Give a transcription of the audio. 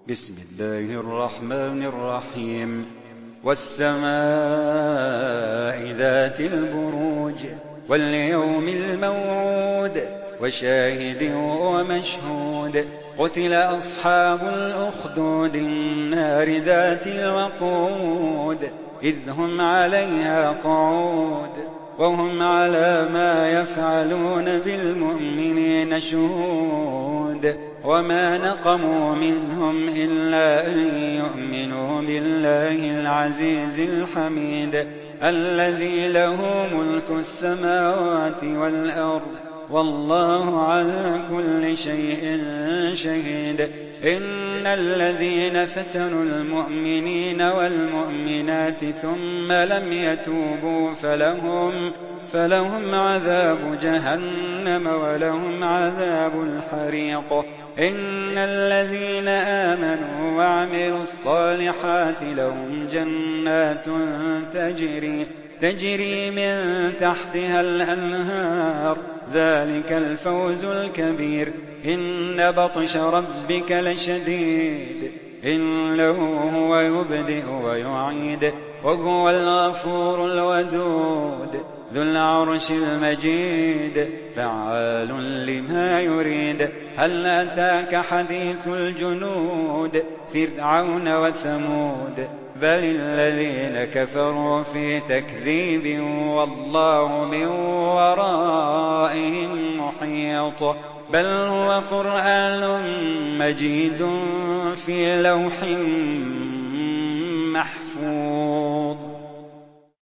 بسم الله الرحمن الرحيم والسماء ذات البروج واليوم الموعود وشاهد ومشهود قتل أصحاب الأخدود النار ذات الوقود إذ هم عليها قعود وهم على ما يفعلون بالمؤمنين شهود وما نقموا منهم إلا أن يؤمنوا بالله العزيز الحميد الذي له ملك السماوات والأرض والله على كل شيء شهيد إن الذين فتنوا المؤمنين والمؤمنات ثم لم يتوبوا فلهم عذاب جهنم ولهم عذاب الحريق إن الذين آمنوا وعملوا الصالحات لهم جنات تجري من تحتها الأنهار ذلك الفوز الكبير إن بطش ربك لشديد إنه هو يبدئ ويعيد وهو الغفور الودود ذو العرش المجيد فعال لما يريد هل أتاك حديث الجنود فرعون وثمود بل الذين كفروا في تكذيب والله من ورائهم محيط بل هو قرآن مجيد في لوح محفوظ